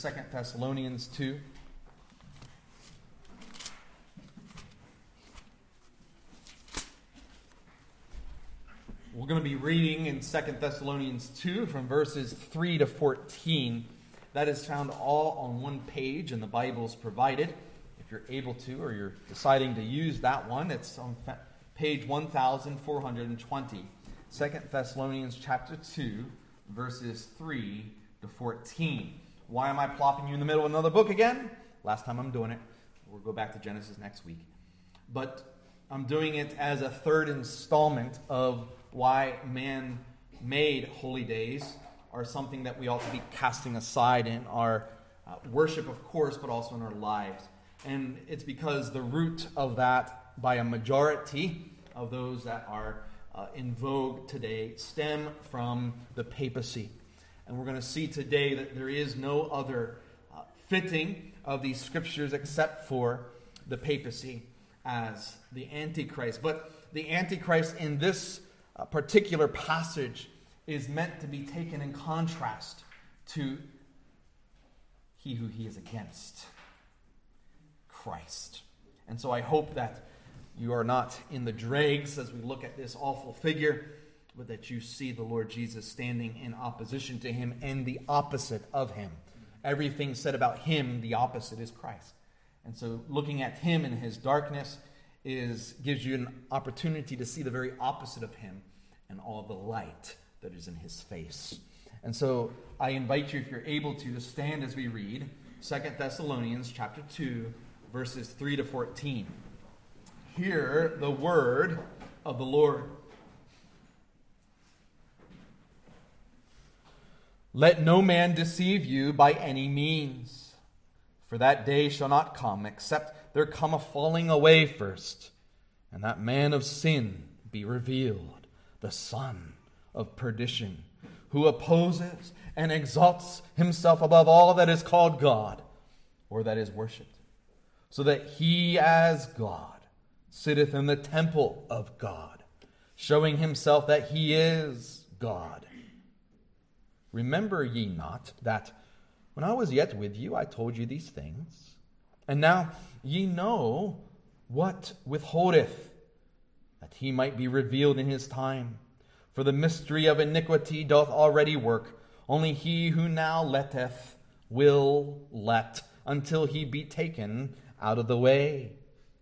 2 Thessalonians 2. We're going to be reading in 2 Thessalonians 2 from verses 3 to 14. That is found all on one page in the Bibles provided. If you're able to, or you're deciding to use that one, it's on page 1420. 2 Thessalonians chapter 2, verses 3 to 14. Why am I plopping you in the middle of another book again? Last time I'm doing it. We'll go back to Genesis next week. But I'm doing it as a third installment of why man-made holy days are something that we ought to be casting aside in our worship, of course, but also in our lives. And it's because the root of that, by a majority of those that are in vogue today, stem from the papacy. And we're going to see today that there is no other fitting of these scriptures except for the papacy as the Antichrist. But the Antichrist in this particular passage is meant to be taken in contrast to he who he is against, Christ. And so I hope that you are not in the dregs as we look at this awful figure, but that you see the Lord Jesus standing in opposition to him and the opposite of him. Everything said about him, the opposite is Christ. And so looking at him in his darkness gives you an opportunity to see the very opposite of him and all the light that is in his face. And so I invite you, if you're able to stand as we read 2 Thessalonians chapter 2, verses 3 to 14. Hear the word of the Lord. Let no man deceive you by any means, for that day shall not come, except there come a falling away first, and that man of sin be revealed, the son of perdition, who opposes and exalts himself above all that is called God, or that is worshipped, so that he as God sitteth in the temple of God, showing himself that he is God. Remember ye not that when I was yet with you, I told you these things? And now ye know what withholdeth, that he might be revealed in his time. For the mystery of iniquity doth already work. Only he who now letteth will let, until he be taken out of the way.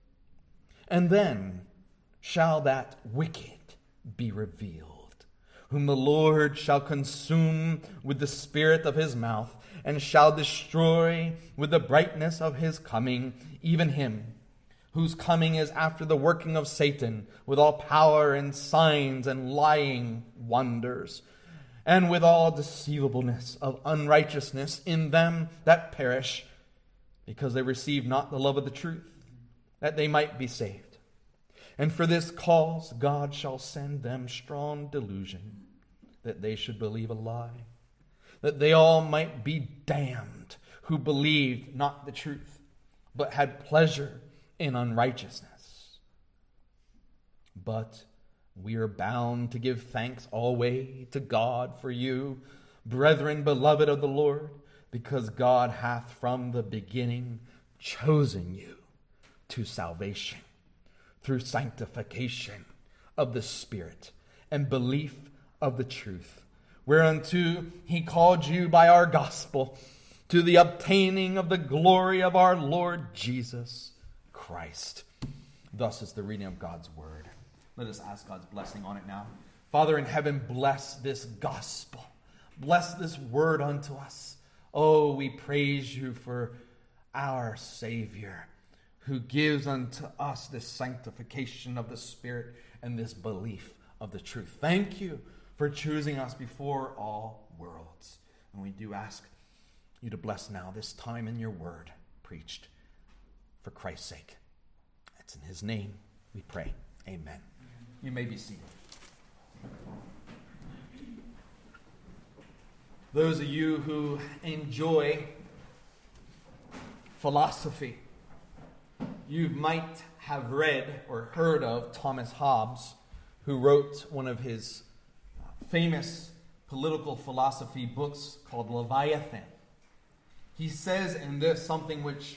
And then shall that wicked be revealed, whom the Lord shall consume with the spirit of his mouth, and shall destroy with the brightness of his coming, even him, whose coming is after the working of Satan, with all power and signs and lying wonders, and with all deceivableness of unrighteousness in them that perish, because they receive not the love of the truth, that they might be saved. And for this cause God shall send them strong delusion, that they should believe a lie, that they all might be damned, who believed not the truth, but had pleasure in unrighteousness. But we are bound to give thanks always to God for you, brethren, beloved of the Lord, because God hath from the beginning chosen you to salvation, through sanctification of the Spirit and belief of the truth, whereunto he called you by our gospel, to the obtaining of the glory of our Lord Jesus Christ. Thus is the reading of God's word. Let us ask God's blessing on it now. Father in heaven, bless this gospel. Bless this word unto us. Oh, we praise you for our Savior, who gives unto us this sanctification of the Spirit and this belief of the truth. Thank you for choosing us before all worlds. And we do ask you to bless now this time in your word preached for Christ's sake. It's in his name we pray. Amen. You may be seated. Those of you who enjoy philosophy, you might have read or heard of Thomas Hobbes, who wrote one of his famous political philosophy books called Leviathan. he says in this something which,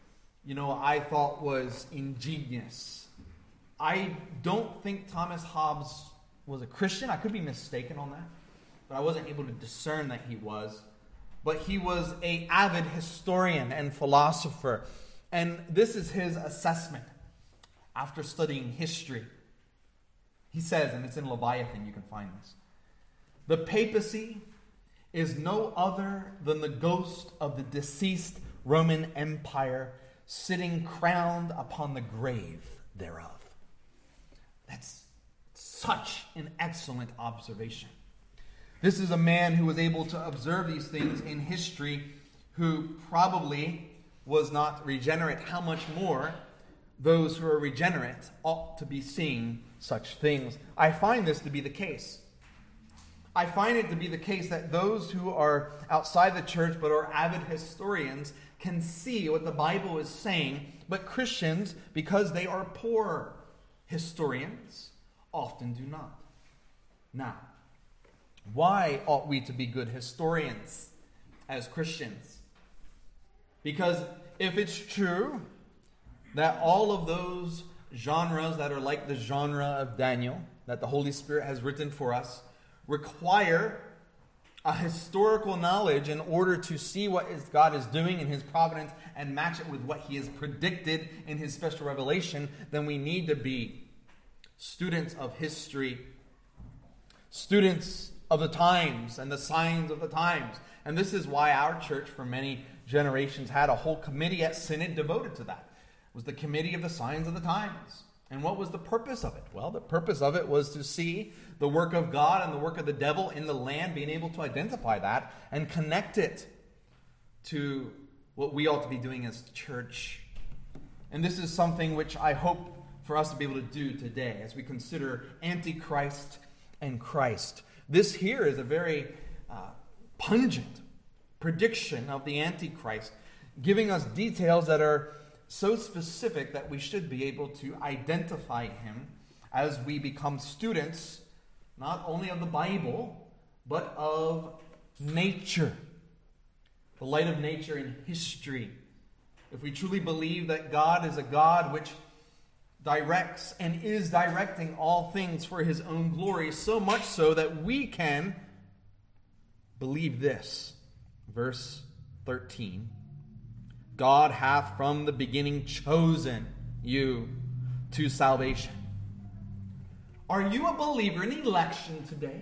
I thought was ingenious. I don't think Thomas Hobbes was a Christian. I could be mistaken on that, but I wasn't able to discern that he was. But he was an avid historian and philosopher. And this is his assessment after studying history. He says, and it's in Leviathan, you can find this: the papacy is no other than the ghost of the deceased Roman Empire sitting crowned upon the grave thereof. That's such an excellent observation. This is a man who was able to observe these things in history, who probably was not regenerate. How much more those who are regenerate ought to be seeing such things. I find this to be the case. I find it to be the case that those who are outside the church but are avid historians can see what the Bible is saying, but Christians, because they are poor historians, often do not. Now, why ought we to be good historians as Christians? Because if it's true that all of those genres that are like the genre of Daniel, that the Holy Spirit has written for us, require a historical knowledge in order to see what God is doing in His providence and match it with what He has predicted in His special revelation, then we need to be students of history, students of the times and the signs of the times. And this is why our church for many generations had a whole committee at Synod devoted to that. It was the Committee of the Signs of the Times. And what was the purpose of it? Well, the purpose of it was to see the work of God and the work of the devil in the land, being able to identify that and connect it to what we ought to be doing as church. And this is something which I hope for us to be able to do today as we consider Antichrist and Christ. This here is a very pungent prediction of the Antichrist, giving us details that are so specific that we should be able to identify him as we become students, not only of the Bible, but of nature. The light of nature in history. If we truly believe that God is a God which directs and is directing all things for His own glory, so much so that we can believe this. Verse 13. God hath from the beginning chosen you to salvation. Are you a believer in election today?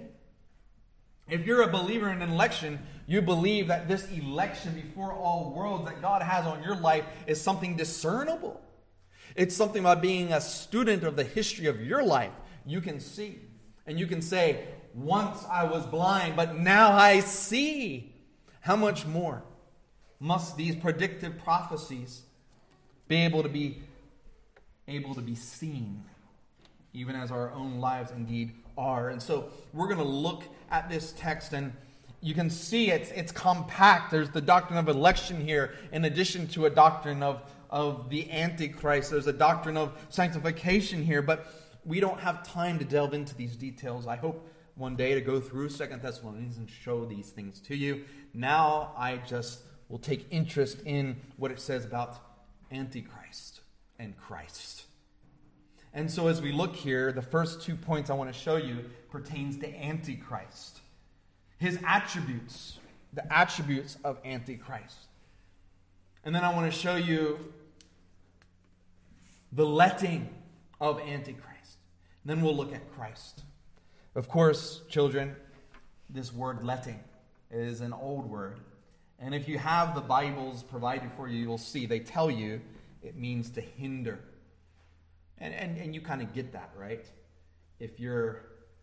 If you're a believer in an election, you believe that this election before all worlds that God has on your life is something discernible. It's something about being a student of the history of your life. You can see. And you can say, once I was blind, but now I see. How much more must these predictive prophecies be able to be seen, even as our own lives indeed are? And so we're going to look at this text, and you can see it's compact. There's the doctrine of election here, in addition to a doctrine of the Antichrist. There's a doctrine of sanctification here, but we don't have time to delve into these details. I hope one day to go through 2 Thessalonians and show these things to you. Now I just will take interest in what it says about Antichrist and Christ. And so as we look here, the first 2 points I want to show you pertains to Antichrist. His attributes, the attributes of Antichrist. And then I want to show you the letting of Antichrist. And then we'll look at Christ. Of course, children, this word letting is an old word. And if you have the Bibles provided for you, you'll see they tell you it means to hinder. And you kind of get that, right? If you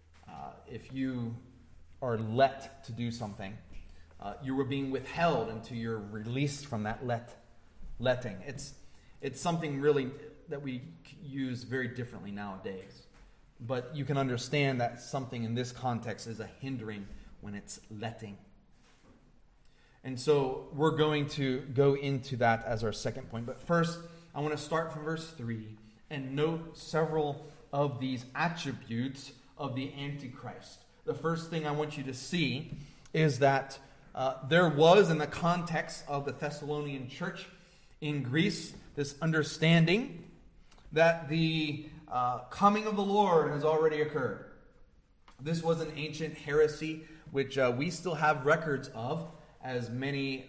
are let to do something, you were being withheld until you're released from that letting. It's something really that we use very differently nowadays. But you can understand that something in this context is a hindering when it's letting. And so we're going to go into that as our second point. But first, I want to start from verse 3 and note several of these attributes of the Antichrist. The first thing I want you to see is that there was, in the context of the Thessalonian church in Greece, this understanding that the coming of the Lord has already occurred. This was an ancient heresy which we still have records of, as many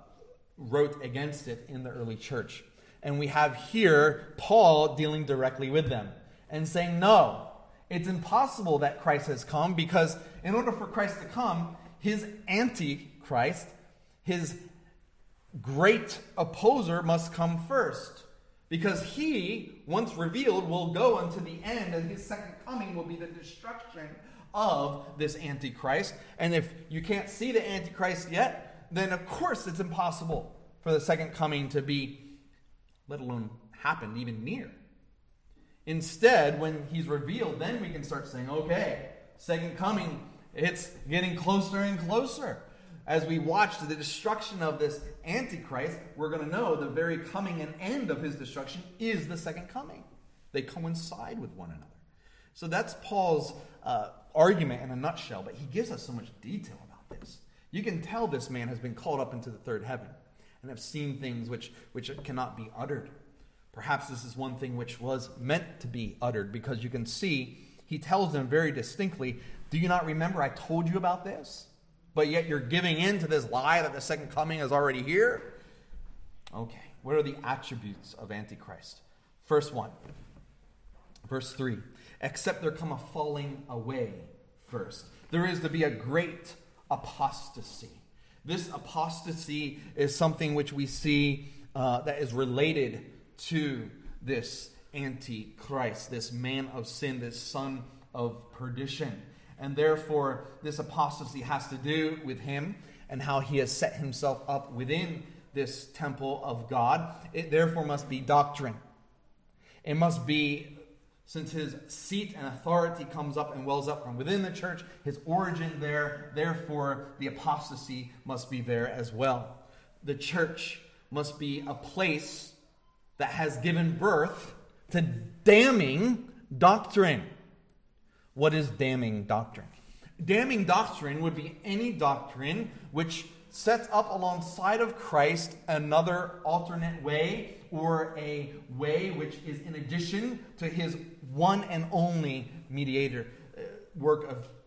wrote against it in the early church. And we have here Paul dealing directly with them and saying, no, it's impossible that Christ has come, because in order for Christ to come, his antichrist, his great opposer, must come first. Because he, once revealed, will go unto the end, and his second coming will be the destruction of this Antichrist. And if you can't see the Antichrist yet, then of course it's impossible for the second coming to be, let alone happen, even near. Instead, when he's revealed, then we can start saying, okay, second coming, it's getting closer and closer. As we watch the destruction of this Antichrist, we're going to know the very coming and end of his destruction is the second coming. They coincide with one another. So that's Paul's argument in a nutshell, but he gives us so much detail about this. You can tell this man has been called up into the third heaven and have seen things which cannot be uttered. Perhaps this is one thing which was meant to be uttered, because you can see he tells them very distinctly, do you not remember I told you about this? But yet you're giving in to this lie that the second coming is already here? Okay, what are the attributes of Antichrist? First one, verse 3. Except there come a falling away first. There is to be a great apostasy. This apostasy is something which we see that is related to this Antichrist, this man of sin, this son of perdition. And therefore, this apostasy has to do with him and how he has set himself up within this temple of God. It therefore must be doctrine. It must be, since his seat and authority comes up and wells up from within the church, his origin there, therefore the apostasy must be there as well. The church must be a place that has given birth to damning doctrine. What is damning doctrine? Damning doctrine would be any doctrine which sets up alongside of Christ another alternate way, or a way which is in addition to his one and only mediator, work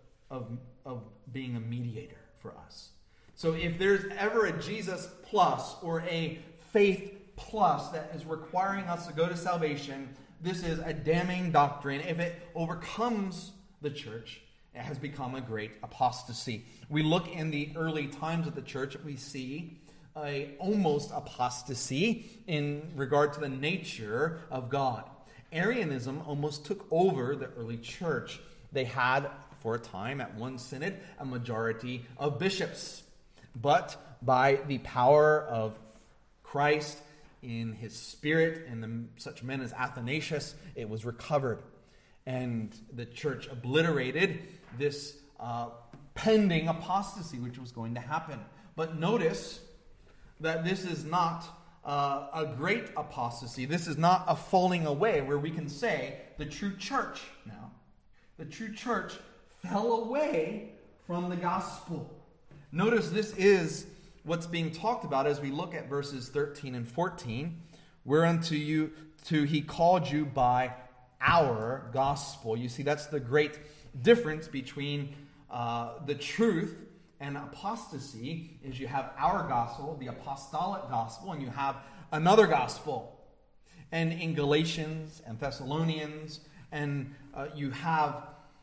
of being a mediator for us. So if there's ever a Jesus plus or a faith plus that is requiring us to go to salvation, this is a damning doctrine. If it overcomes the church, it has become a great apostasy. We look in the early times of the church, we see a almost apostasy in regard to the nature of God. Arianism almost took over the early church. They had, for a time, at one synod, a majority of bishops. But by the power of Christ in his spirit and such men as Athanasius, it was recovered. And the church obliterated this pending apostasy which was going to happen. But notice that this is not a great apostasy. This is not a falling away where we can say the true church now. The true church fell away from the gospel. Notice this is what's being talked about as we look at verses 13 and 14. Whereunto he called you by our gospel. You see, that's the great difference between the truth and apostasy, is you have our gospel, the apostolic gospel, and you have another gospel. And in Galatians and Thessalonians, and you have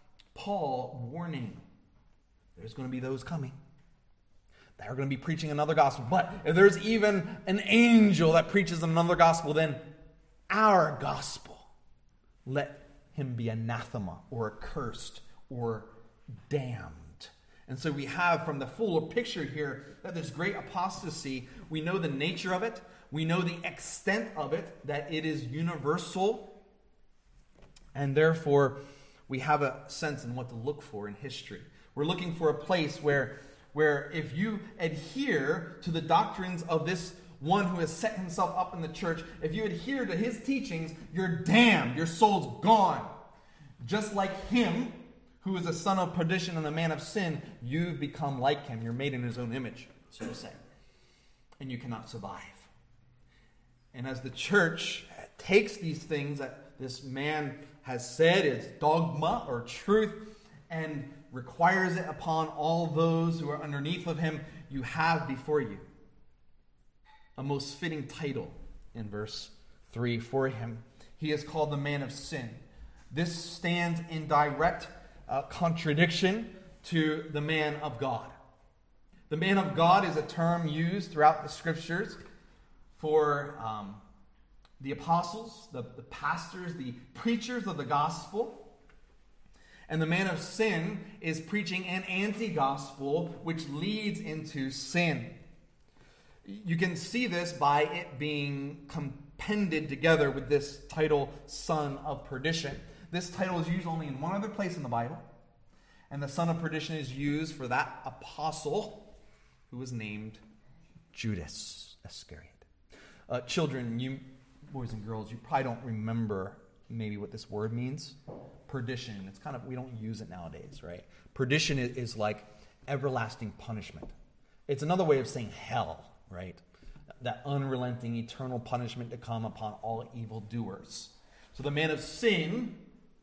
Paul warning, there's going to be those coming that are going to be preaching another gospel. But if there's even an angel that preaches another gospel, then our gospel, let him be anathema or accursed or damned. And so we have from the fuller picture here that this great apostasy, we know the nature of it, we know the extent of it, that it is universal, and therefore we have a sense in what to look for in history. We're looking for a place where if you adhere to the doctrines of this one who has set himself up in the church, if you adhere to his teachings, you're damned, your soul's gone. Just like him who is a son of perdition and a man of sin, you've become like him. You're made in his own image, so to say. And you cannot survive. And as the church takes these things that this man has said is dogma or truth and requires it upon all those who are underneath of him, you have before you a most fitting title in verse 3 for him. He is called the man of sin. This stands in direct contradiction to the man of God. The man of God is a term used throughout the scriptures for the apostles, the pastors, the preachers of the gospel. And the man of sin is preaching an anti-gospel which leads into sin. You can see this by it being compended together with this title, Son of Perdition. This title is used only in one other place in the Bible. And the Son of Perdition is used for that apostle who was named Judas Iscariot. Children, you boys and girls, you probably don't remember maybe what this word means. Perdition. It's kind of, we don't use it nowadays, right? Perdition is like everlasting punishment. It's another way of saying hell, right? That unrelenting eternal punishment to come upon all evildoers. So the man of sin,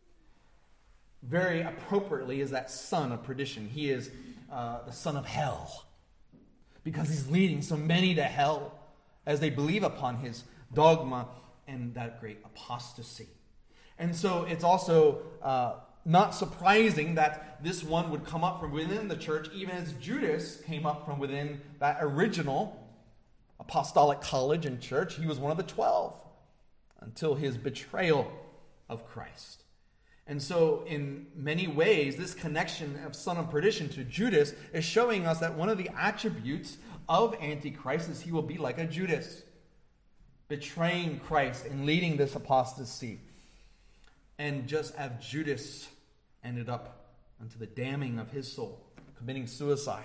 very appropriately, is that son of perdition. He is the son of hell because he's leading so many to hell as they believe upon his dogma and that great apostasy. And so it's also not surprising that this one would come up from within the church, even as Judas came up from within that original apostolic college and church. He was one of the 12 until his betrayal of Christ. And so in many ways, this connection of son of perdition to Judas is showing us that one of the attributes of Antichrist is he will be like a Judas, betraying Christ and leading this apostasy. And just as Judas ended up unto the damning of his soul, committing suicide,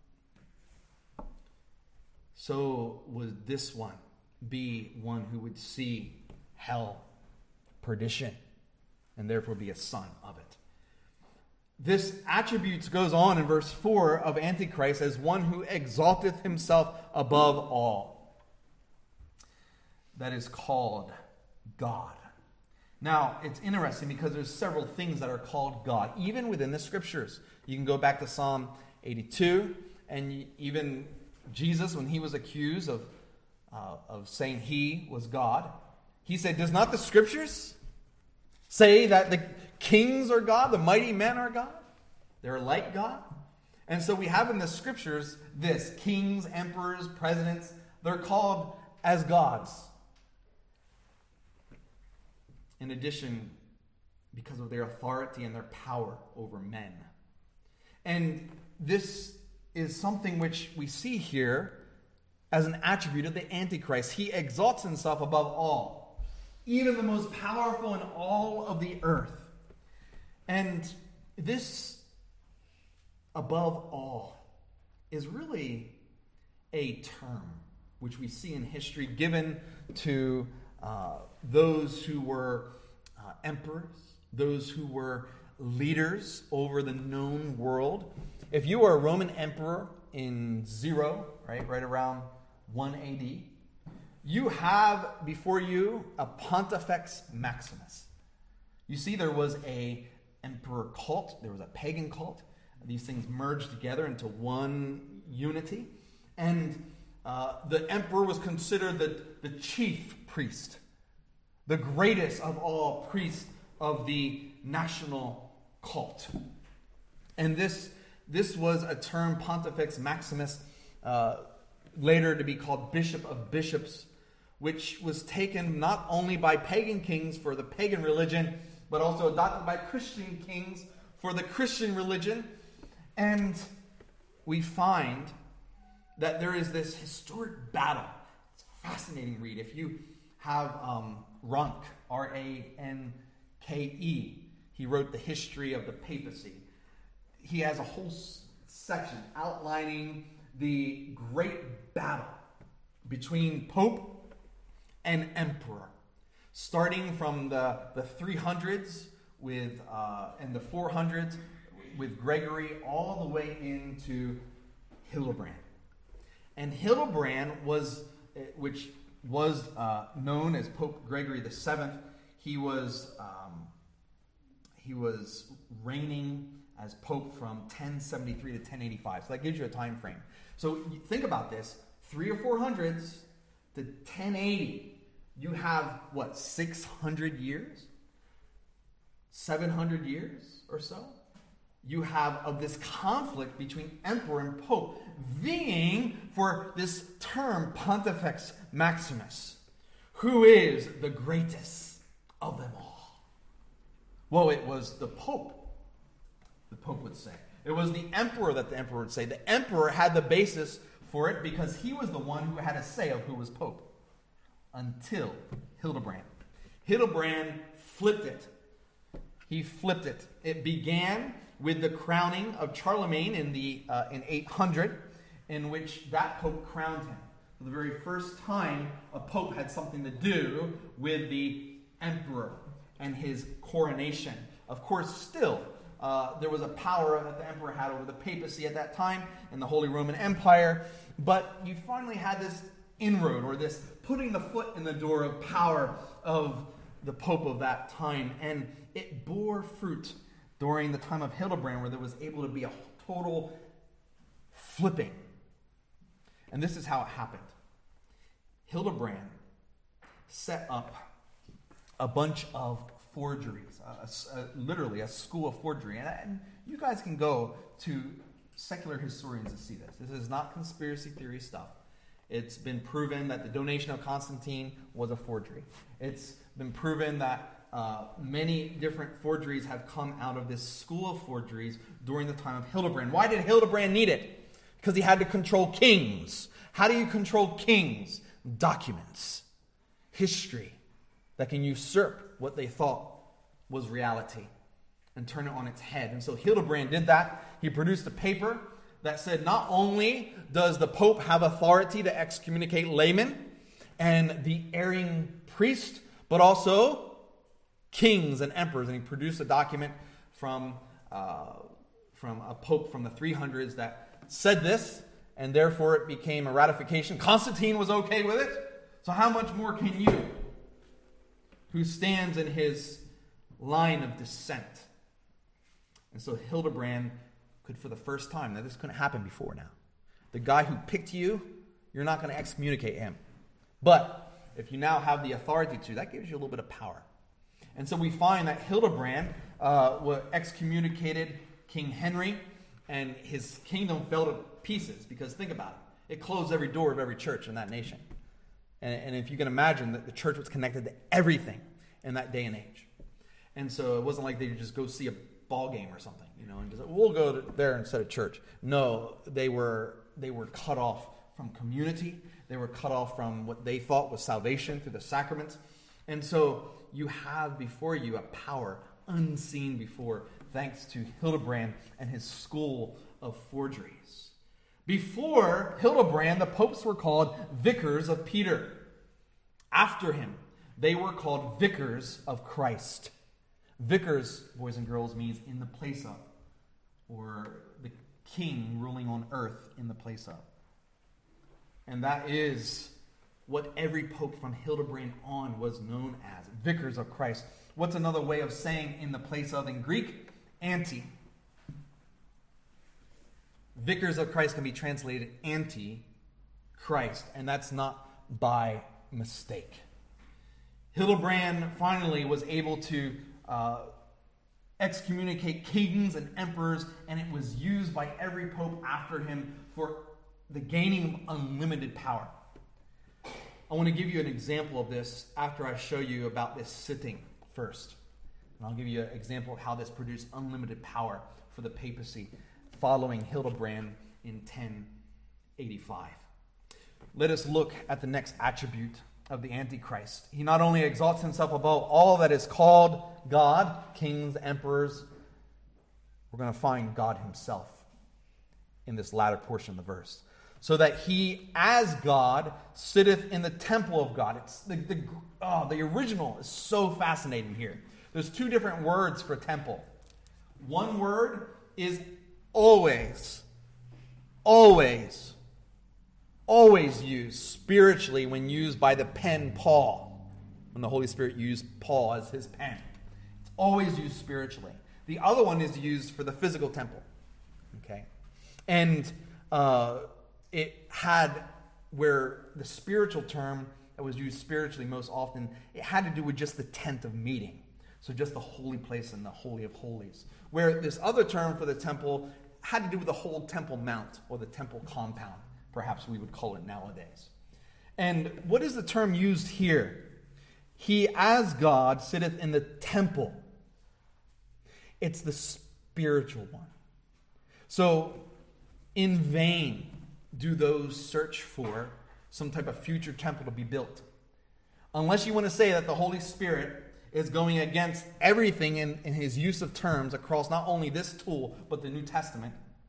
so would this one be one who would see hell, perdition, and therefore be a son of it. This attribute goes on in verse 4 of Antichrist as one who exalteth himself above all. That is called God. Now, it's interesting because there's several things that are called God, even within the scriptures. You can go back to Psalm 82, and even Jesus, when he was accused of saying he was God, he said, does not the scriptures say that the kings are God, the mighty men are God? They're like God. And so we have in the scriptures this, kings, emperors, presidents, they're called as gods. In addition, because of their authority and their power over men. And this is something which we see here as an attribute of the Antichrist. He exalts himself above all, even the most powerful in all of the earth. And this above all is really a term which we see in history given to those who were emperors, those who were leaders over the known world. If you were a Roman emperor in 0, right around 1 AD, you have before you a Pontifex Maximus. You see, there was a emperor cult, there was a pagan cult. These things merged together into one unity. And the emperor was considered the chief priest, the greatest of all priests of the national cult. And this was a term, Pontifex Maximus, later to be called Bishop of Bishops, which was taken not only by pagan kings for the pagan religion, but also adopted by Christian kings for the Christian religion. And we find that there is this historic battle. It's a fascinating read. If you have Ranke, R-A-N-K-E, he wrote The History of the Papacy. He has a whole section outlining the great battle between Pope and Emperor, starting from the 300s and the 400s with Gregory all the way into Hildebrand. And Hildebrand which was known as Pope Gregory VII. He was reigning as Pope from 1073 to 1085. So that gives you a time frame. So you think about this: 300 or 400s to 1080. You have, 600 years? 700 years or so? You have of this conflict between emperor and pope, vying for this term, Pontifex Maximus. Who is the greatest of them all? Well, it was the pope would say. It was the emperor that the emperor would say. The emperor had the basis for it because he was the one who had a say of who was pope. Until Hildebrand. Hildebrand flipped it. He flipped it. It began with the crowning of Charlemagne in 800, in which that pope crowned him. For the very first time, a pope had something to do with the emperor and his coronation. Of course, still, there was a power that the emperor had over the papacy at that time and the Holy Roman Empire. But you finally had this inroad, or this putting the foot in the door of power of the pope of that time. And it bore fruit during the time of Hildebrand, where there was able to be a total flipping. And this is how it happened. Hildebrand set up a bunch of forgeries, literally a school of forgery. And you guys can go to secular historians to see this. This is not conspiracy theory stuff. It's been proven that the donation of Constantine was a forgery. It's been proven that many different forgeries have come out of this school of forgeries during the time of Hildebrand. Why did Hildebrand need it? Because he had to control kings. How do you control kings? Documents. History that can usurp what they thought was reality and turn it on its head. And so Hildebrand did that. He produced a paper that said not only does the Pope have authority to excommunicate laymen and the erring priest, but also kings and emperors. And he produced a document from a pope from the 300s that said this, and therefore it became a ratification. Constantine was okay with it. So how much more can you, who stands in his line of descent? And so Hildebrand could, for the first time, now this couldn't happen before now. The guy who picked you, you're not going to excommunicate him. But if you now have the authority to, that gives you a little bit of power. And so we find that Hildebrand excommunicated King Henry, and his kingdom fell to pieces. Because think about it. It closed every door of every church in that nation. And if you can imagine that the church was connected to everything in that day and age. And so it wasn't like they could just go see a ball game or something, and just, we'll go there instead of church. No, they were cut off from community. They were cut off from what they thought was salvation through the sacraments. And so you have before you a power unseen before, thanks to Hildebrand and his school of forgeries. Before Hildebrand, the popes were called vicars of Peter. After him, they were called vicars of Christ. Vicars, boys and girls, means in the place of, or the king ruling on earth in the place of. And that is what every pope from Hildebrand on was known as, vicars of Christ. What's another way of saying in the place of in Greek? Anti. Vicars of Christ can be translated anti-Christ, and that's not by mistake. Hildebrand finally was able to excommunicate kings and emperors, and it was used by every pope after him for the gaining of unlimited power. I want to give you an example of this after I show you about this sitting first. And I'll give you an example of how this produced unlimited power for the papacy following Hildebrand in 1085. Let us look at the next attribute of the Antichrist. He not only exalts himself above all that is called God, kings, emperors, we're going to find God himself in this latter portion of the verse. So that he, as God, sitteth in the temple of God. It's the original is so fascinating here. There's two different words for temple. One word is always used spiritually when used by the pen Paul. When the Holy Spirit used Paul as his pen. It's always used spiritually. The other one is used for the physical temple. Okay? And it had, where the spiritual term that was used spiritually most often, it had to do with just the tent of meeting. So just the holy place and the Holy of Holies. Where this other term for the temple had to do with the whole Temple Mount, or the temple compound, perhaps we would call it nowadays. And what is the term used here? He, as God, sitteth in the temple. It's the spiritual one. So, in vain do those search for some type of future temple to be built. Unless you want to say that the Holy Spirit is going against everything in his use of terms across not only this tool, but the New Testament,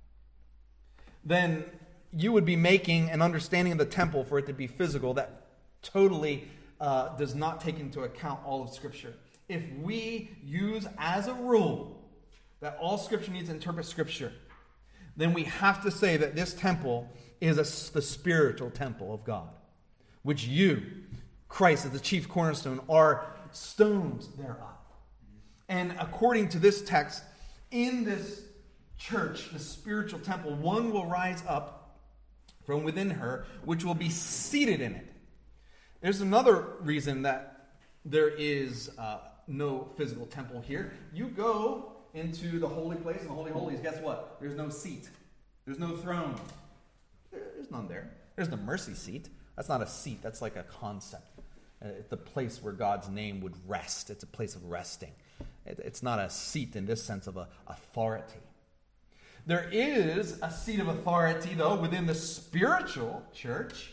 then you would be making an understanding of the temple for it to be physical that totally does not take into account all of Scripture. If we use as a rule that all Scripture needs to interpret Scripture, then we have to say that this temple is the spiritual temple of God, which you, Christ as the chief cornerstone, are stones thereof. And according to this text, in this church, the spiritual temple, one will rise up from within her, which will be seated in it. There's another reason that there is no physical temple here. You go into the holy place and the Holy Holies, guess what? There's no seat. There's no throne. There's none there. There's the mercy seat. That's not a seat. That's like a concept. It's the place where God's name would rest. It's a place of resting. It's not a seat in this sense of authority. There is a seat of authority, though, within the spiritual church.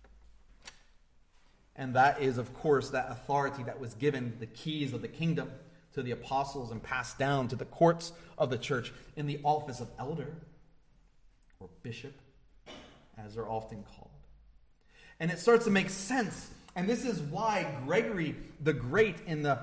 And that is, of course, that authority that was given, the keys of the kingdom, to the apostles and passed down to the courts of the church in the office of elder or bishop, as they're often called. And it starts to make sense. And this is why Gregory the Great in the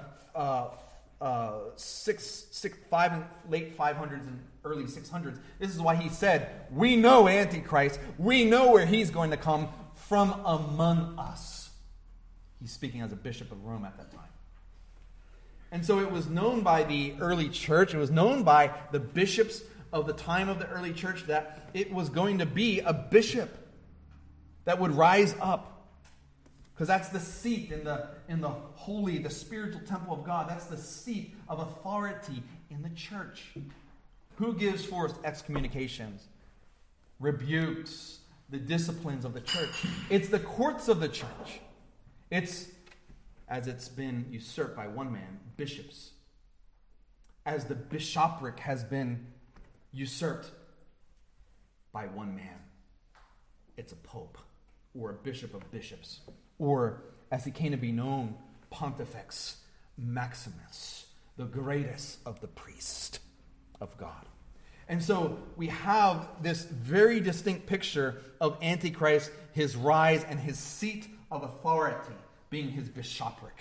late 500s and early 600s, this is why he said, we know Antichrist, we know where he's going to come from among us. He's speaking as a bishop of Rome at that time. And so it was known by the early church, it was known by the bishops of the time of the early church that it was going to be a bishop that would rise up. Because that's the seat in the holy, the spiritual temple of God. That's the seat of authority in the church. Who gives forth excommunications, rebukes, the disciplines of the church? It's the courts of the church. It's, as it's been usurped by one man, bishops. As the bishopric has been usurped by one man, it's a pope or a bishop of bishops. Or, as he came to be known, Pontifex Maximus, the greatest of the priests of God. And so we have this very distinct picture of Antichrist, his rise, and his seat of authority being his bishopric.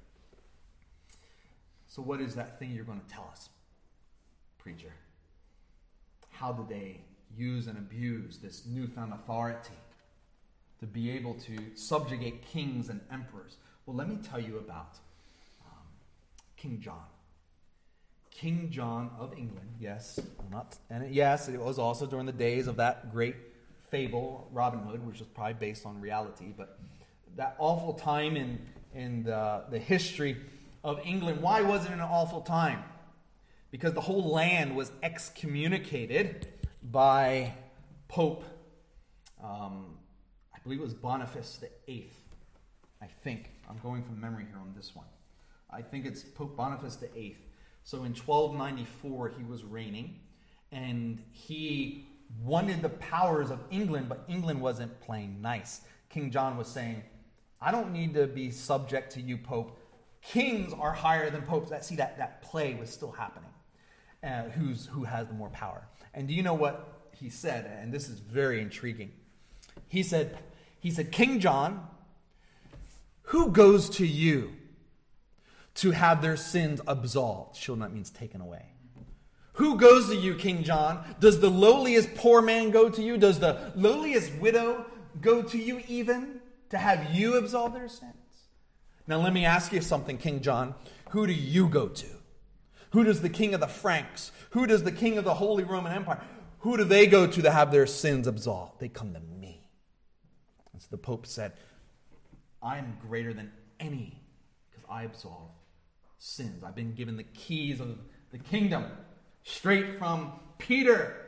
So what is that thing you're going to tell us, preacher? How did they use and abuse this newfound authority to be able to subjugate kings and emperors? Well, let me tell you about King John. King John of England, yes. Yes, it was also during the days of that great fable, Robin Hood, which was probably based on reality, but that awful time in the history of England. Why was it an awful time? Because the whole land was excommunicated by Pope, I believe it was Boniface VIII. I think. I'm going from memory here on this one. I think it's Pope Boniface VIII. So in 1294 he was reigning, and he wanted the powers of England, but England wasn't playing nice. King John was saying, I don't need to be subject to you, Pope. Kings are higher than popes. That play was still happening. Who has the more power? And do you know what he said? And this is very intriguing. He said, King John, who goes to you to have their sins absolved? Shall not means taken away. Who goes to you, King John? Does the lowliest poor man go to you? Does the lowliest widow go to you even to have you absolve their sins? Now let me ask you something, King John. Who do you go to? Who does the king of the Franks? Who does the king of the Holy Roman Empire? Who do they go to have their sins absolved? They come to me. And so the Pope said, I am greater than any because I absolve sins. I've been given the keys of the kingdom straight from Peter.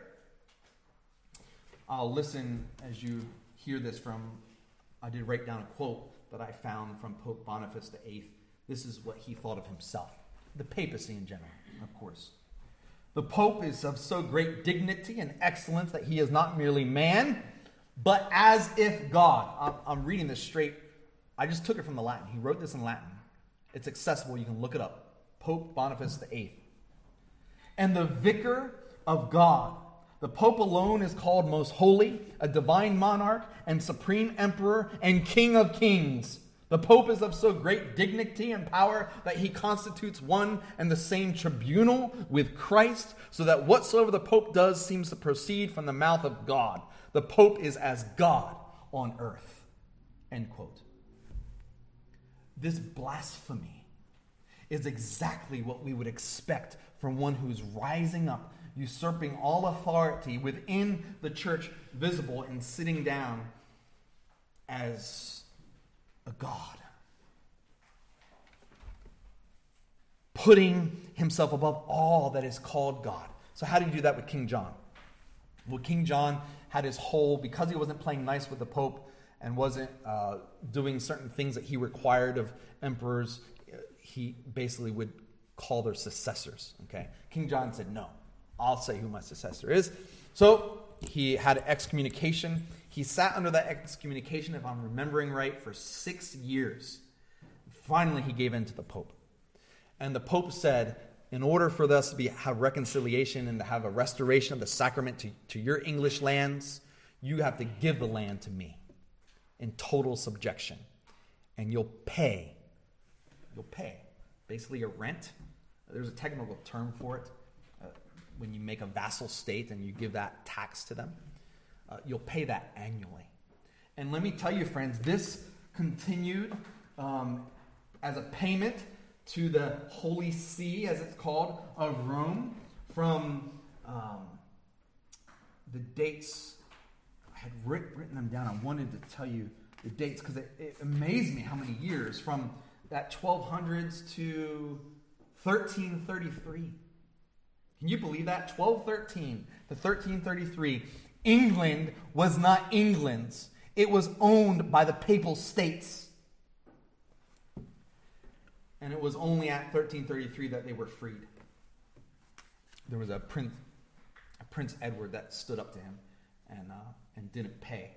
I'll listen as you hear this I did write down a quote that I found from Pope Boniface VIII. This is what he thought of himself. The papacy in general, of course. The Pope is of so great dignity and excellence that he is not merely man, but as if God. I'm reading this straight. I just took it from the Latin. He wrote this in Latin. It's accessible. You can look it up. Pope Boniface VIII. And the vicar of God. The Pope alone is called most holy, a divine monarch, and supreme emperor, and king of kings. The Pope is of so great dignity and power that he constitutes one and the same tribunal with Christ, so that whatsoever the Pope does seems to proceed from the mouth of God. The Pope is as God on earth. End quote. This blasphemy is exactly what we would expect from one who's rising up, usurping all authority within the church, visible and sitting down as a God. Putting himself above all that is called God. So how did he do that with King John? Well, King John had his whole, because he wasn't playing nice with the Pope and wasn't doing certain things that he required of emperors, he basically would call their successors. Okay, King John said, no, I'll say who my successor is. So he had excommunication. He sat under that excommunication, if I'm remembering right, for 6 years. Finally, he gave in to the Pope. And the Pope said, in order for us to have reconciliation and to have a restoration of the sacrament to your English lands, you have to give the land to me in total subjection. And you'll pay. Basically a rent. There's a technical term for it. When you make a vassal state and you give that tax to them, you'll pay that annually. And let me tell you, friends, this continued as a payment to the Holy See, as it's called, of Rome, from the dates. I had written them down. I wanted to tell you the dates because it amazed me how many years from that 1200s to 1333. Can you believe that? 1213 to 1333. England was not England's. It was owned by the Papal States. And it was only at 1333 that they were freed. There was a Prince Edward that stood up to him and didn't pay.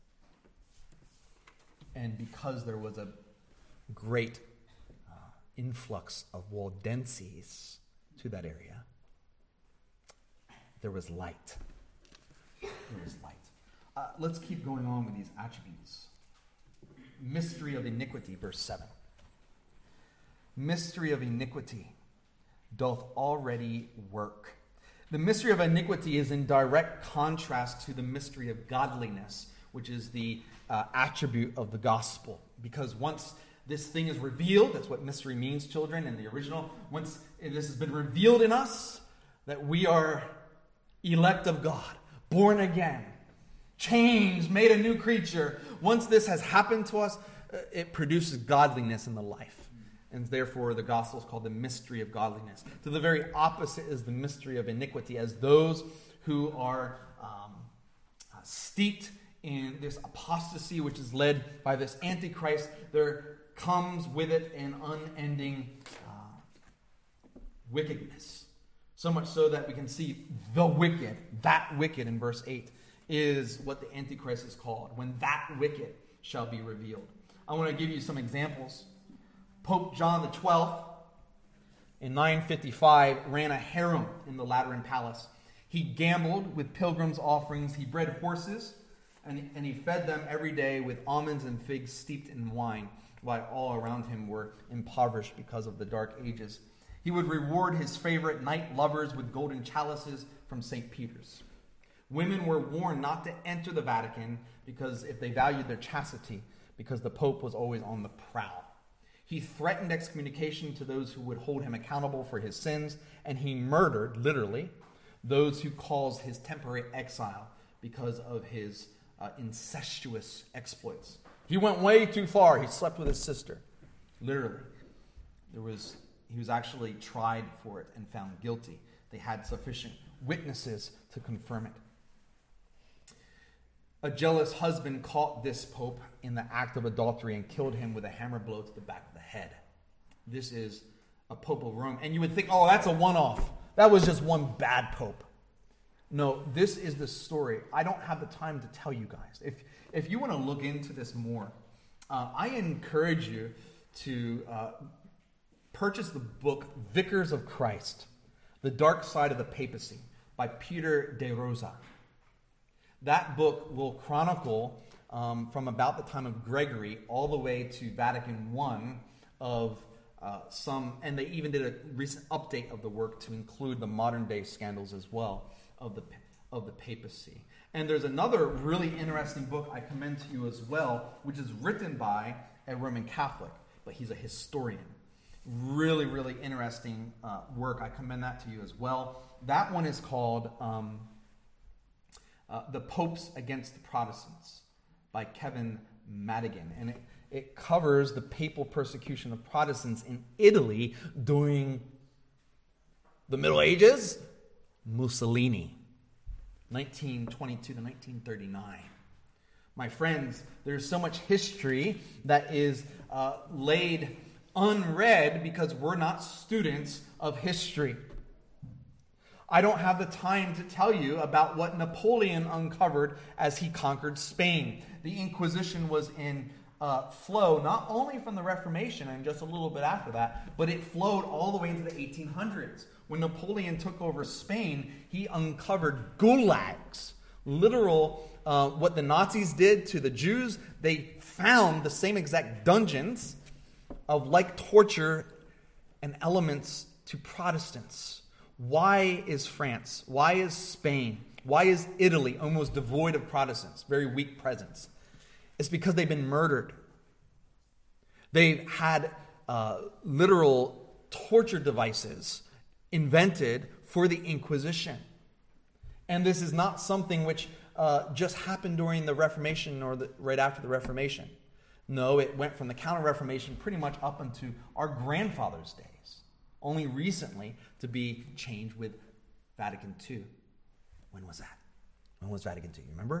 And because there was a great influx of Waldenses to that area, there was light. Let's keep going on with these attributes. Mystery of iniquity, verse 7. Mystery of iniquity doth already work. The mystery of iniquity is in direct contrast to the mystery of godliness, which is the attribute of the gospel. Because once this thing is revealed, that's what mystery means, children, in the original. Once this has been revealed in us, that we are elect of God, born again, changed, made a new creature. Once this has happened to us, it produces godliness in the life. And therefore, the gospel is called the mystery of godliness. To the very opposite is the mystery of iniquity, as those who are steeped in this apostasy, which is led by this Antichrist. There comes with it an unending wickedness. So much so that we can see the wicked, that wicked in verse 8, is what the Antichrist is called, when that wicked shall be revealed. I want to give you some examples. Pope John the 12th, in 955, ran a harem in the Lateran Palace. He gambled with pilgrims' offerings. He bred horses, and he fed them every day with almonds and figs steeped in wine, while all around him were impoverished because of the Dark Ages. He would reward his favorite night lovers with golden chalices from St. Peter's. Women were warned not to enter the Vatican because if they valued their chastity, because the Pope was always on the prowl. He threatened excommunication to those who would hold him accountable for his sins, and he murdered, literally, those who caused his temporary exile because of his incestuous exploits. He went way too far. He slept with his sister. Literally. He was actually tried for it and found guilty. They had sufficient witnesses to confirm it. A jealous husband caught this pope in the act of adultery and killed him with a hammer blow to the back of the head. This is a pope of Rome. And you would think, oh, that's a one-off. That was just one bad pope. No, this is the story. I don't have the time to tell you guys. If you want to look into this more, I encourage you to purchase the book Vicars of Christ, The Dark Side of the Papacy by Peter de Rosa. That book will chronicle from about the time of Gregory all the way to Vatican I of and they even did a recent update of the work to include the modern day scandals as well of the papacy. And there's another really interesting book I commend to you as well, which is written by a Roman Catholic, but he's a historian. Really, really interesting work. I commend that to you as well. That one is called The Popes Against the Protestants by Kevin Madigan. And it covers the papal persecution of Protestants in Italy during the Middle Ages. Mussolini, 1922 to 1939. My friends, there's so much history that is laid unread because we're not students of history. I don't have the time to tell you about what Napoleon uncovered as he conquered Spain. The Inquisition was in flow not only from the Reformation and just a little bit after that, but it flowed all the way into the 1800s. When Napoleon took over Spain, he uncovered gulags, literal what the Nazis did to the Jews. They found the same exact dungeons of like torture and elements to Protestants. Why is France? Why is Spain? Why is Italy almost devoid of Protestants? Very weak presence. It's because they've been murdered. They've had literal torture devices invented for the Inquisition. And this is not something which just happened during the Reformation or right after the Reformation. No, it went from the Counter-Reformation pretty much up into our grandfathers' days. Only recently to be changed with Vatican II. When was that? When was Vatican II? You remember?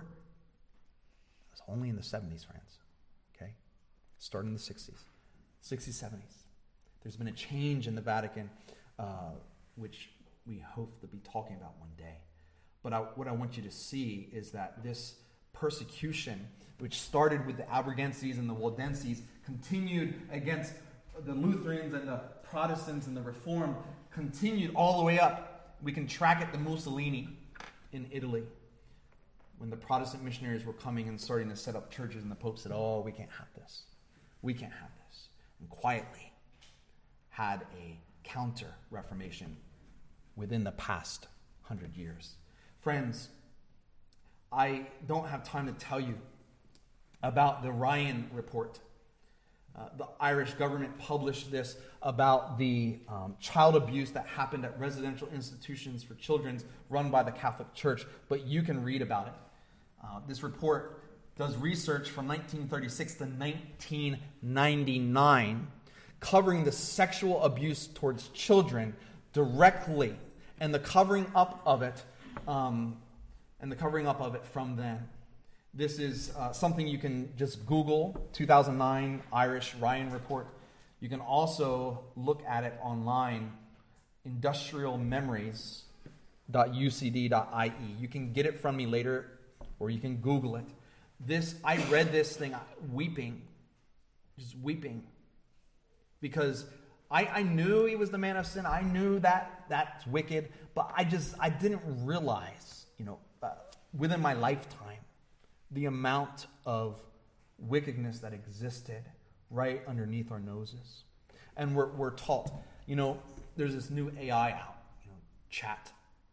It was only in the 70s, friends. Okay? Started in the 60s. 60s, 70s. There's been a change in the Vatican, which we hope to be talking about one day. But what I want you to see is that this persecution, which started with the Albigenses and the Waldenses, continued against the Lutherans and the Protestants and the Reformed, continued all the way up. We can track it to Mussolini in Italy, when the Protestant missionaries were coming and starting to set up churches, and the Pope said, oh, we can't have this. We can't have this. And quietly had a counter-reformation within the past 100 years. Friends, I don't have time to tell you about the Ryan Report. The Irish government published this about the child abuse that happened at residential institutions for children run by the Catholic Church, but you can read about it. This report does research from 1936 to 1999, covering the sexual abuse towards children directly, and the covering up of it, from then. This is something you can just Google, 2009 Irish Ryan Report. You can also look at it online, industrialmemories.ucd.ie. You can get it from me later, or you can Google it. I read this thing weeping, just weeping, because I knew he was the man of sin. I knew that that's wicked, but I didn't realize, within my lifetime, the amount of wickedness that existed right underneath our noses. And we're taught, there's this new AI out, chat.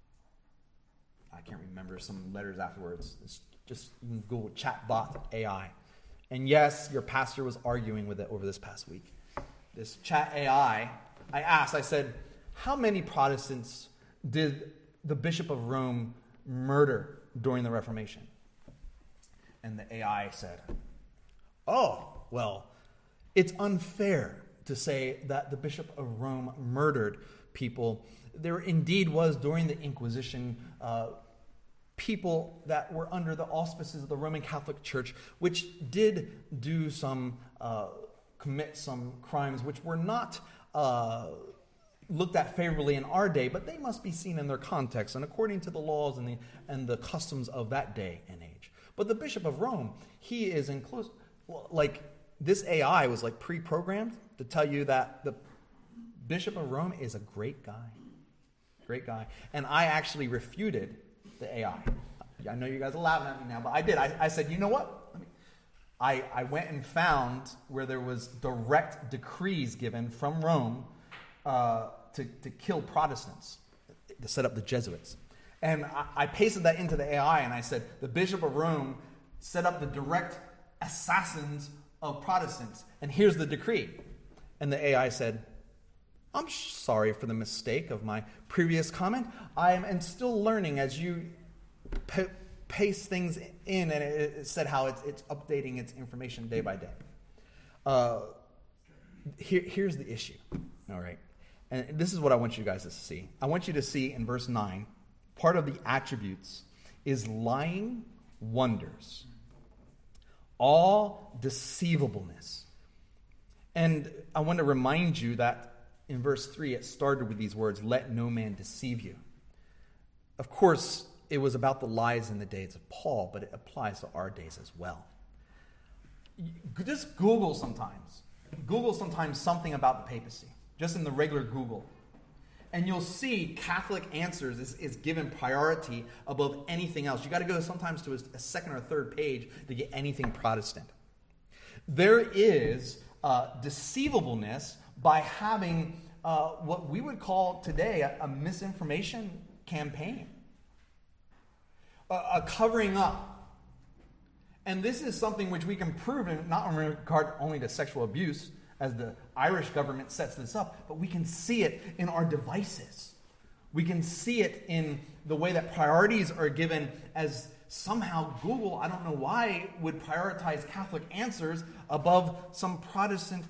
I can't remember some letters afterwards. It's just, you can Google chatbot AI. And yes, your pastor was arguing with it over this past week. This chat AI, I said, how many Protestants did the Bishop of Rome murder during the Reformation? And the AI said, oh, well, it's unfair to say that the Bishop of Rome murdered people. There indeed was, during the Inquisition, people that were under the auspices of the Roman Catholic Church, which did do some, commit some crimes which were not looked at favorably in our day, but they must be seen in their context and according to the laws and the customs of that day and age. But the Bishop of Rome, he is inclusive. Like, this AI was like pre-programmed to tell you that the Bishop of Rome is a great guy. Great guy. And I actually refuted the AI. I know you guys are laughing at me now, but I did. I said, you know what? I went and found where there was direct decrees given from Rome to kill Protestants, to set up the Jesuits. And I pasted that into the AI, and I said, the Bishop of Rome set up the direct assassins of Protestants, and here's the decree. And the AI said, I'm sorry for the mistake of my previous comment. I am still learning as you paste things in, and it said how it's updating its information day by day. Here's the issue, all right? And this is what I want you guys to see. I want you to see in verse 9, part of the attributes is lying wonders, all deceivableness. And I want to remind you that in verse 3, it started with these words, let no man deceive you. Of course, it was about the lies in the days of Paul, but it applies to our days as well. Just Google sometimes. Google sometimes something about the papacy, just in the regular Google. And you'll see Catholic answers is given priority above anything else. You got to go sometimes to a second or third page to get anything Protestant. There is deceivableness by having what we would call today a misinformation campaign, a covering up. And this is something which we can prove, not in regard only to sexual abuse, as the Irish government sets this up, but we can see it in our devices. We can see it in the way that priorities are given, as somehow Google, I don't know why, would prioritize Catholic answers above some Protestant.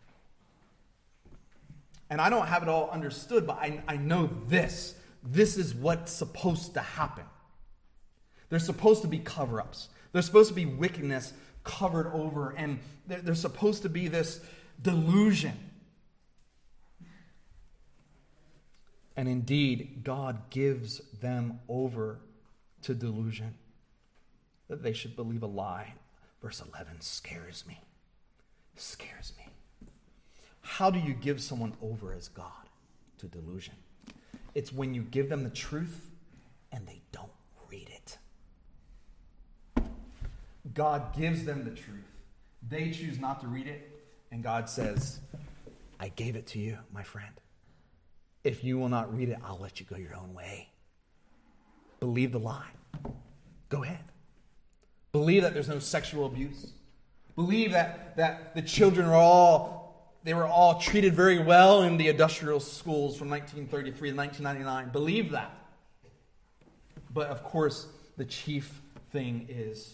And I don't have it all understood, but I know this. This is what's supposed to happen. There's supposed to be cover-ups. There's supposed to be wickedness covered over, and there's supposed to be this delusion. And indeed, God gives them over to delusion, that they should believe a lie. Verse 11 scares me. Scares me. How do you give someone over as God to delusion? It's when you give them the truth and they don't read it. God gives them the truth. They choose not to read it. And God says, I gave it to you, my friend. If you will not read it, I'll let you go your own way. Believe the lie. Go ahead. Believe that there's no sexual abuse. Believe that the children were all treated very well in the industrial schools from 1933 to 1999. Believe that. But of course, the chief thing is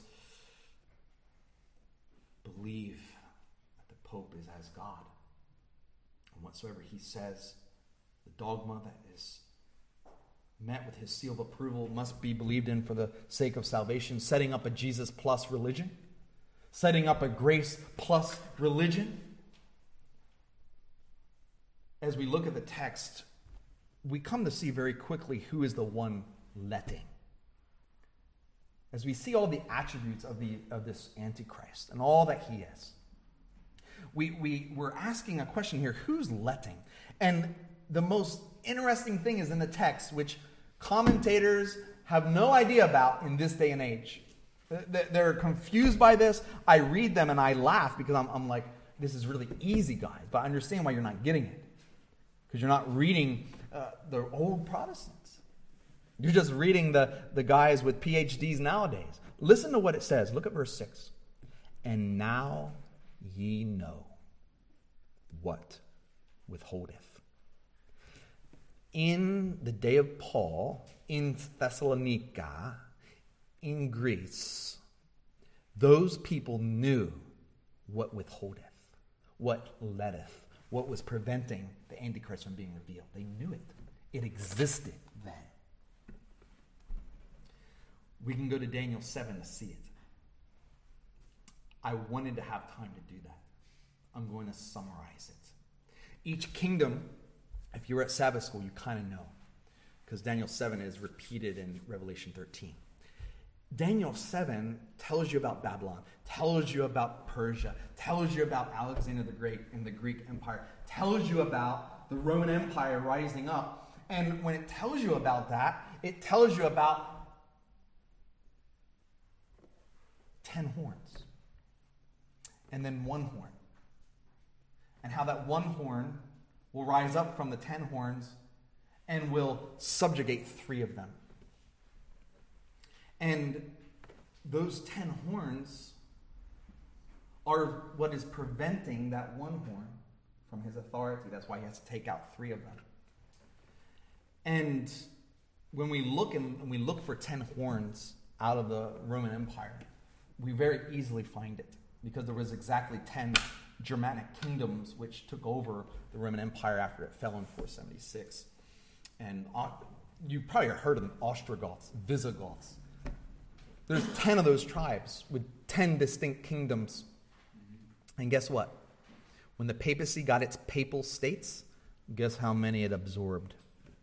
believe that the Pope is as God. And whatsoever he says, the dogma that is met with his seal of approval must be believed in for the sake of salvation, setting up a Jesus plus religion, setting up a grace plus religion. As we look at the text, we come to see very quickly who is the one letting. As we see all the attributes of this Antichrist and all that he is, we're asking a question here, who's letting? And the most interesting thing is in the text, which commentators have no idea about in this day and age. They're confused by this. I read them and I laugh because I'm like, this is really easy, guys, but I understand why you're not getting it. Because you're not reading the old Protestants. You're just reading the guys with PhDs nowadays. Listen to what it says. Look at verse 6. And now ye know what withholdeth. In the day of Paul, in Thessalonica, in Greece, those people knew what withholdeth, what letteth, what was preventing the Antichrist from being revealed. They knew it. It existed then. We can go to Daniel 7 to see it. I wanted to have time to do that. I'm going to summarize it. Each kingdom, if you were at Sabbath school, you kind of know, because Daniel 7 is repeated in Revelation 13. Daniel 7 tells you about Babylon, tells you about Persia, tells you about Alexander the Great and the Greek Empire, tells you about the Roman Empire rising up. And when it tells you about that, it tells you about 10 horns. And then one horn. And how that one horn will rise up from the 10 horns and will subjugate 3 of them. And those 10 horns are what is preventing that one horn from his authority. That's why he has to take out 3 of them. And when we look for 10 horns out of the Roman Empire, we very easily find it, because there was exactly 10 Germanic kingdoms which took over the Roman Empire after it fell in 476. And you probably heard of them: Ostrogoths, Visigoths. There's 10 of those tribes with 10 distinct kingdoms. And guess what? When the papacy got its papal states, guess how many it absorbed?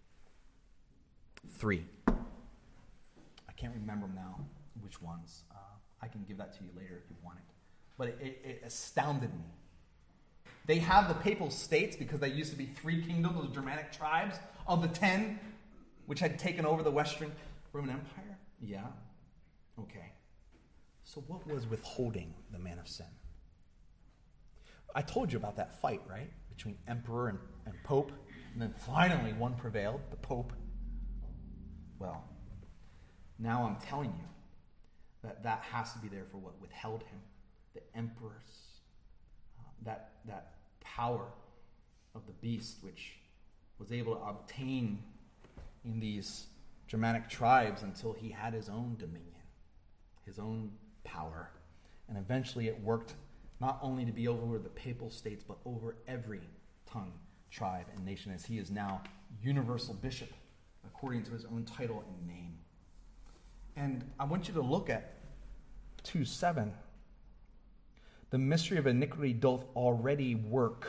3. I can't remember now which ones. I can give that to you later if you want it. But it astounded me. They have the papal states because they used to be 3 kingdoms, those Germanic tribes, of the 10 which had taken over the Western Roman Empire. Yeah. Okay. So what was withholding the man of sin? I told you about that fight, right? Between emperor and pope. And then finally one prevailed, the pope. Well, now I'm telling you that has to be there for what withheld him. The emperors. That power of the beast, which was able to obtain in these Germanic tribes until he had his own dominion, his own power. And eventually it worked not only to be over the papal states, but over every tongue, tribe, and nation, as he is now universal bishop, according to his own title and name. And I want you to look at 2:7. The mystery of iniquity doth already work.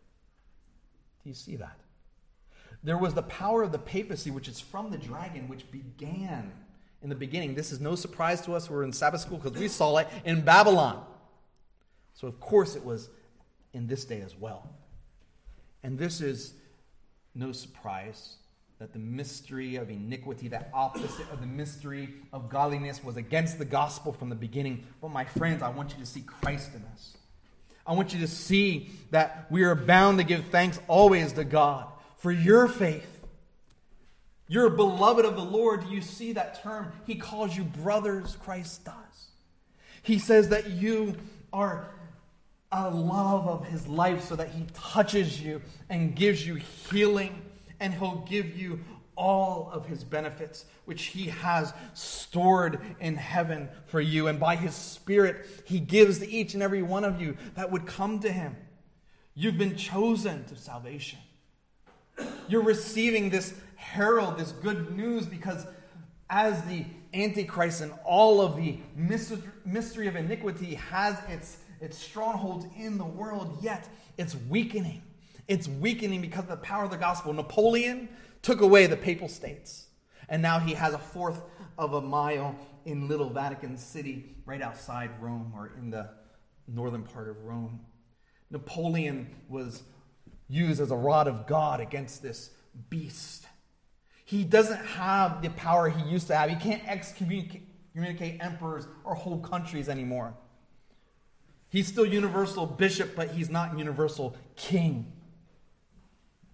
Do you see that? There was the power of the papacy, which is from the dragon, which began in the beginning. This is no surprise to us. We're in Sabbath school because we saw it in Babylon. So of course it was in this day as well. And this is no surprise that the mystery of iniquity, that opposite of the mystery of godliness, was against the gospel from the beginning. But my friends, I want you to see Christ in us. I want you to see that we are bound to give thanks always to God for your faith. You're beloved of the Lord. You see that term. He calls you brothers, Christ does. He says that you are a love of his life, so that he touches you and gives you healing. And he'll give you all of his benefits, which he has stored in heaven for you. And by his Spirit, he gives to each and every one of you that would come to him. You've been chosen to salvation. You're receiving this herald, this good news, because as the Antichrist and all of the mystery of iniquity has its strongholds in the world, yet it's weakening. It's weakening because of the power of the gospel. Napoleon took away the papal states. And now he has 1/4 of a mile in Little Vatican City, right outside Rome, or in the northern part of Rome. Napoleon was used as a rod of God against this beast. He doesn't have the power he used to have. He can't excommunicate emperors or whole countries anymore. He's still universal bishop, but he's not universal king.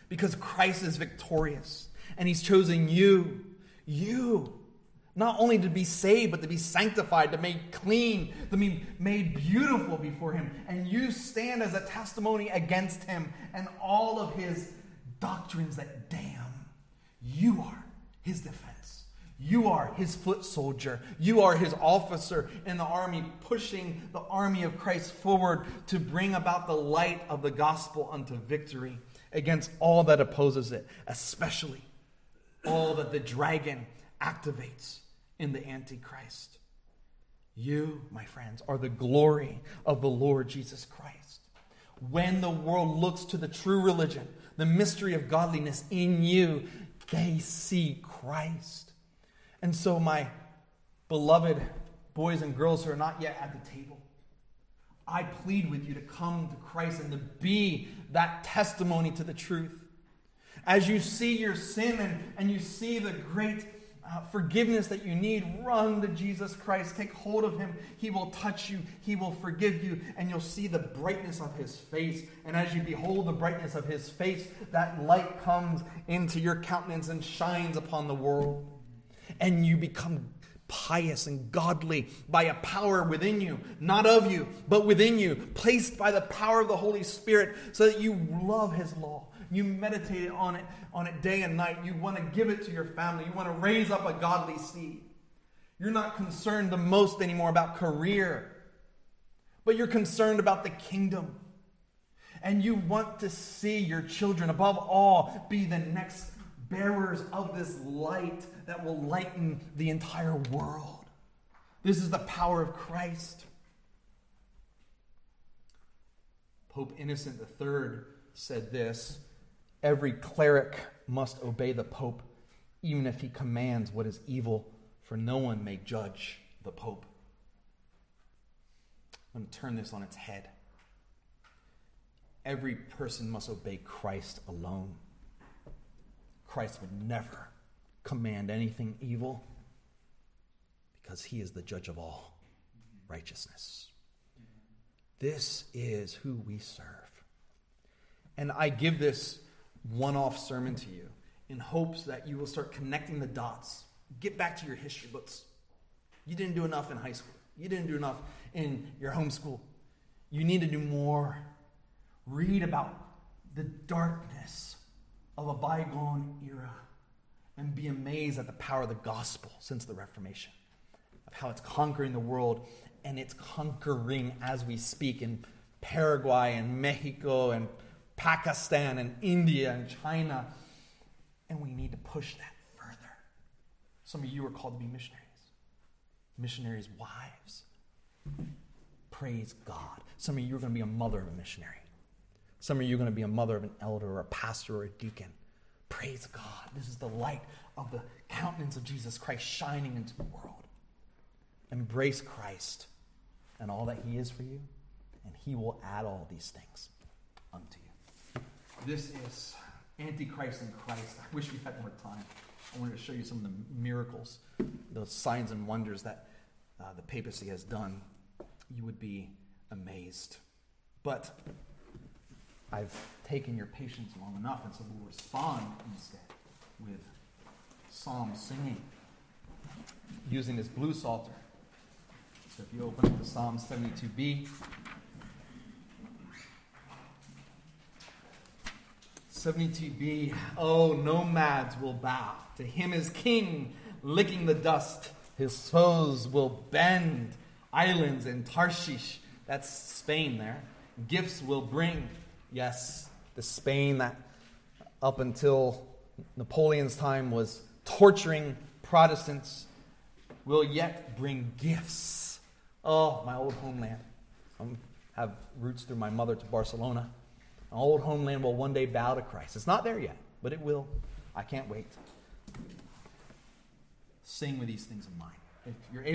Because Christ is victorious. And he's chosen you, not only to be saved, but to be sanctified, to be made clean, to be made beautiful before him. And you stand as a testimony against him and all of his doctrines that damn. You are his defense. You are his foot soldier. You are his officer in the army, pushing the army of Christ forward to bring about the light of the gospel unto victory against all that opposes it, especially all that the dragon activates in the Antichrist. You, my friends, are the glory of the Lord Jesus Christ. When the world looks to the true religion, the mystery of godliness in you, they see Christ. And so, my beloved boys and girls who are not yet at the table, I plead with you to come to Christ and to be that testimony to the truth. As you see your sin and you see the great forgiveness that you need, run to Jesus Christ. Take hold of him. He will touch you. He will forgive you. And you'll see the brightness of his face. And as you behold the brightness of his face, that light comes into your countenance and shines upon the world. And you become pious and godly by a power within you, not of you, but within you, placed by the power of the Holy Spirit, so that you love his law. You meditate on it day and night. You want to give it to your family. You want to raise up a godly seed. You're not concerned the most anymore about career, but you're concerned about the kingdom. And you want to see your children, above all, be the next bearers of this light that will lighten the entire world. This is the power of Christ. Pope Innocent III said this: every cleric must obey the Pope, even if he commands what is evil, for no one may judge the Pope. I'm going to turn this on its head. Every person must obey Christ alone. Christ would never command anything evil because he is the judge of all righteousness. This is who we serve. And I give this one-off sermon to you in hopes that you will start connecting the dots. Get back to your history books. You didn't do enough in high school. You didn't do enough in your homeschool. You need to do more. Read about the darkness of a bygone era and be amazed at the power of the gospel since the Reformation, of how it's conquering the world, and it's conquering as we speak in Paraguay and Mexico and Pakistan and India and China. And we need to push that further. Some of you are called to be missionaries. Missionaries' wives. Praise God. Some of you are going to be a mother of a missionary. Some of you are going to be a mother of an elder or a pastor or a deacon. Praise God. This is the light of the countenance of Jesus Christ shining into the world. Embrace Christ and all that he is for you, and he will add all these things unto you. This is Antichrist and Christ. I wish we had more time. I wanted to show you some of the miracles, those signs and wonders that the papacy has done. You would be amazed. But I've taken your patience long enough, and so we'll respond instead with psalm singing using this blue psalter. So if you open up to Psalm 72b, 72b, oh, nomads will bow. To him is king, licking the dust. His foes will bend. Islands in Tarshish, that's Spain there, gifts will bring. Yes, the Spain that up until Napoleon's time was torturing Protestants will yet bring gifts. Oh, my old homeland. I have roots through my mother to Barcelona. My old homeland will one day bow to Christ. It's not there yet, but it will. I can't wait. Sing with these things in mind. If you're able